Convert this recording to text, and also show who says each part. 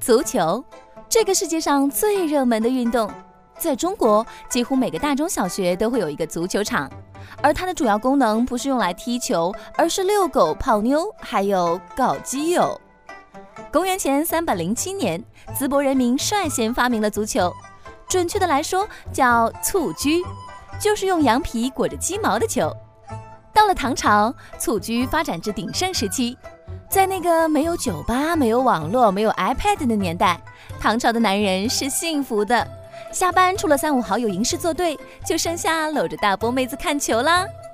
Speaker 1: 足球，这个世界上最热门的运动，在中国几乎每个大中小学都会有一个足球场，而它的主要功能不是用来踢球，而是遛狗、泡妞，还有搞基友。公元前307年，淄博人民率先发明了足球，准确的来说叫蹴鞠，就是用羊皮裹着鸡毛的球。到了唐朝，蹴鞠发展至鼎盛时期。在那个没有酒吧、没有网络、没有 iPad 的年代，唐朝的男人是幸福的。下班除了3、5好友吟诗作对，就剩下搂着大波妹子看球啦。